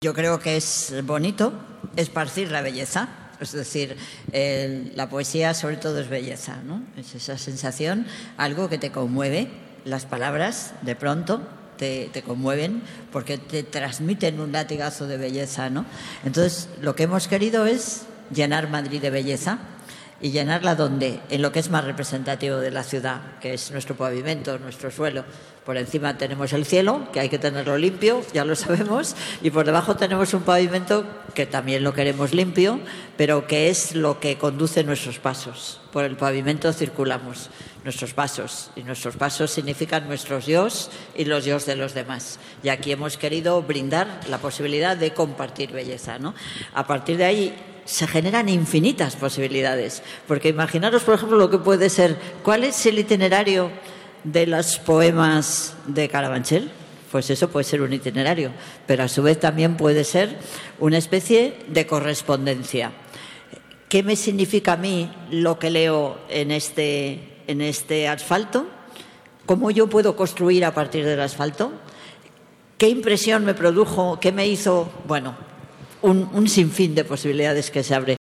Yo creo que es bonito esparcir la belleza, es decir, la poesía sobre todo es belleza, ¿no? Es esa sensación, algo que te conmueve, las palabras de pronto te conmueven porque te transmiten un latigazo de belleza, ¿no? Entonces, lo que hemos querido es llenar Madrid de belleza. ¿Y llenarla dónde? En lo que es más representativo de la ciudad, que es nuestro pavimento, nuestro suelo. Por encima tenemos el cielo, que hay que tenerlo limpio, ya lo sabemos, y por debajo tenemos un pavimento que también lo queremos limpio, pero que es lo que conduce nuestros pasos. Por el pavimento circulamos nuestros pasos, y nuestros pasos significan nuestros yos y los yos de los demás. Y aquí hemos querido brindar la posibilidad de compartir belleza, ¿no? A partir de ahí se generan infinitas posibilidades, porque imaginaros, por ejemplo, lo que puede ser, ¿cuál es el itinerario de los poemas de Carabanchel? Pues eso puede ser un itinerario, pero a su vez también puede ser una especie de correspondencia. ¿Qué me significa a mí lo que leo en este asfalto? ¿Cómo yo puedo construir a partir del asfalto? ¿Qué impresión me produjo? ¿Qué me hizo? Bueno, un sinfín de posibilidades que se abre.